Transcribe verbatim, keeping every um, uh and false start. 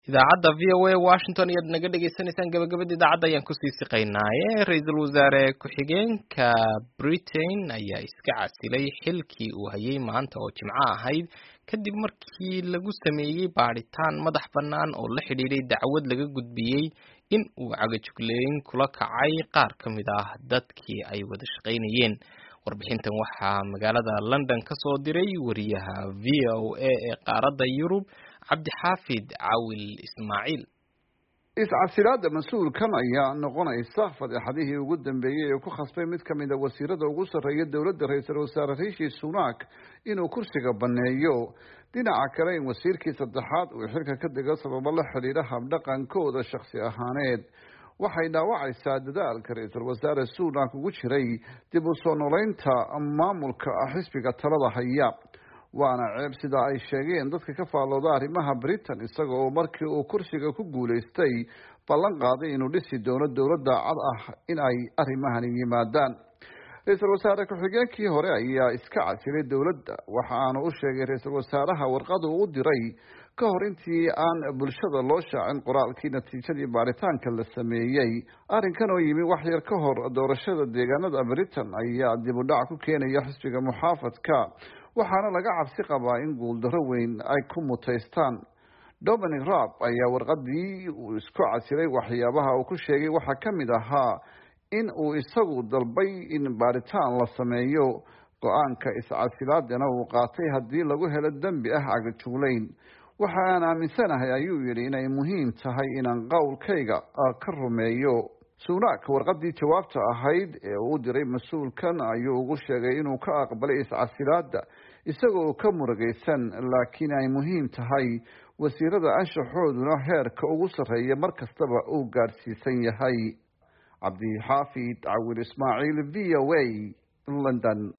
idaacadda v o a washington ayaad naga dhagaysanaysaan gabagabada idaacadda ayaan kusii siqaynaaye ra-iisul wasaare ku-xigeenka britain ayaa iska casilay xilkii uu hayay maanta oo jimco ahayd kadib markii lagu sameeyey baadhitaan madax bannaan oo la xidhiidhay dacwad laga gudbiyey in uu cagajugleyn kula kacay qaar ka mid ah dadkii ay wada shaqaynayeen. warbixintan waxaa magaalada london ka soo diray wariyaha v o a ee qaaradda yurub cabdixaafid cawil ismaaciil. iscasilaada mas-uulkan ayaa noqonaysa fadeexadihii ugu dambeeyey ee ku khasbay mid ka mid a wasiirada ugu sarreeya dowladda ra-iisul wasaare rishi sunak inuu kursiga baneeyo. dhinaca kale in wasiirkii saddexaad uu xilka ka dego sababo la xidhiidha habdhaqankooda shakhsi ahaaneed waxay dhaawacaysaa dadaalka ra-iisul wasaare sunak ugu jiray dib u soo noleynta maamulka xisbiga talada haya. waana ceeb sida ay sheegeen dadka ka faallooda arrimaha britain, isaga oo markii uu kursiga ku guulaystay ballan qaaday inuu dhisi doono dowladda cad ah in ay arrimahani yimaadaan. ra-iisul wasaare ku-xigeenkii hore ayaa iska casilay dowladda waxa aanu u sheegay ra-iisul wasaaraha warqad uu u diray ka hor intii aan bulshada loo shaacin qoraalkii natiijadii baaritaanka la sameeyey. arrinkan oo yimi wax yar ka hor doorashada deegaanada britain ayaa dib u dhac ku keenaya xisbiga muxaafadka, waxaana laga cabsi qabaa in guuldarro weyn ay ku mutaystaan. Dominic Raab ayaa warqadii uu isku casilay waxyaabaha uu ku sheegay waxaa ka mid ahaa in uu isagu dalbay in baaritaan la sameeyo, go-aanka iscasilaadana uu qaatay haddii lagu helo dembi ah cagajugleyn. waxa aan aaminsanahay ayuu yidhi inay muhiim tahay inaan qowlkayga ka rumeeyo. sunak warqadii jawaabta ahayd ee uu diray mas-uulkan ayuu ugu sheegay inuu ka aqbalay iscasilaada isagoo ka murugaysan, laakiin ay muhiim tahay wasiirada anshaxooduna heerka ugu sarreeya mar kastaba uu gaadhsiisan yahay. cabdixaafid cawil ismaaciil, v o a, London.